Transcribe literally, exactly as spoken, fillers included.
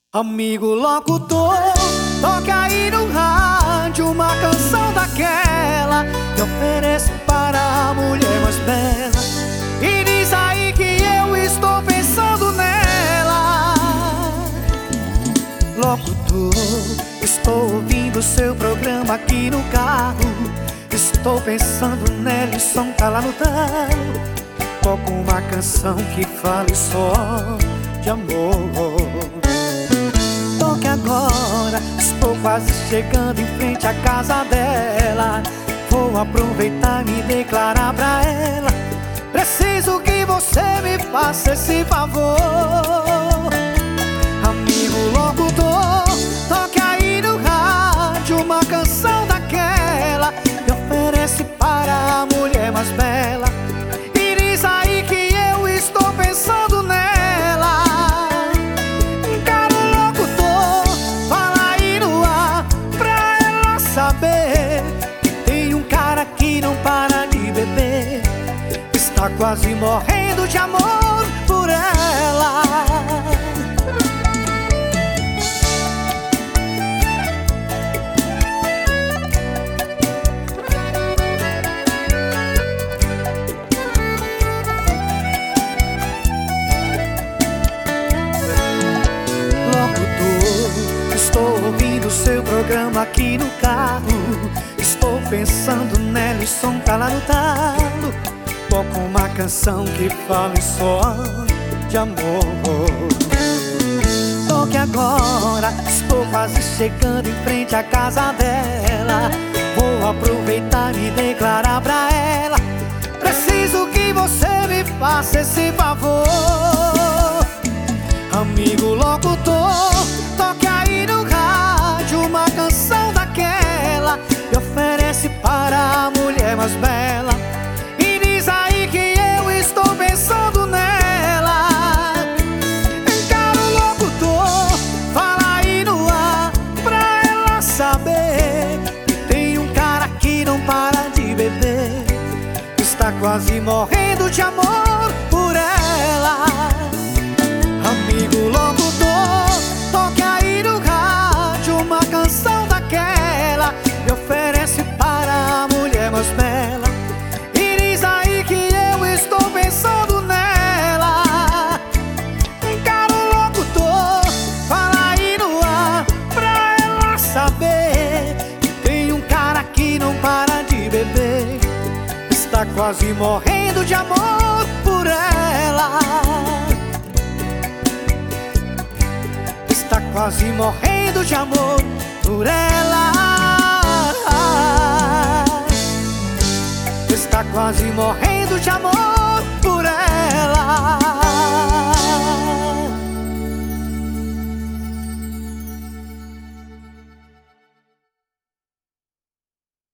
Amigo locutor, toca aí no rádio uma canção daquela que ofereço para a mulher mais bela. E diz aí que eu estou pensando nela. Locutor, estou ouvindo seu programa aqui no carro. Estou pensando nela e o som tá lá no talo. Toco uma canção que fale só de amor. Toque agora, estou quase chegando em frente à casa dela. Vou aproveitar e me declarar pra ela. Preciso que você me faça esse favor. Amigo locutor, toque aí no rádio uma canção daquela que oferece para a mulher mais bela. E diz aí que eu estou pensando nela. Tá quase morrendo de amor por ela. Locutor, estou ouvindo seu programa aqui no carro. Estou pensando nela e o som tá lá no talo. Toco uma canção que fale só de amor. Toque agora, estou quase chegando em frente à casa dela. Vou aproveitar e declarar pra ela. Preciso que você me faça esse favor. Amigo locutor, toque aí no rádio uma canção daquela que oferece para a mulher mais bela. Diz aí que eu estou pensando nela. Encaro o locutor, fala aí no ar pra ela saber que tem um cara que não para de beber. Está quase morrendo de amor por ela. Amigo locutor, toque aí no rádio uma canção daquela que oferece para a mulher mais bela. Pensando nela. Encaro o locutor, fala aí no ar pra ela saber que tem um cara que não para de beber. Está quase morrendo de amor por ela. Está quase morrendo de amor por ela. Está quase morrendo de amor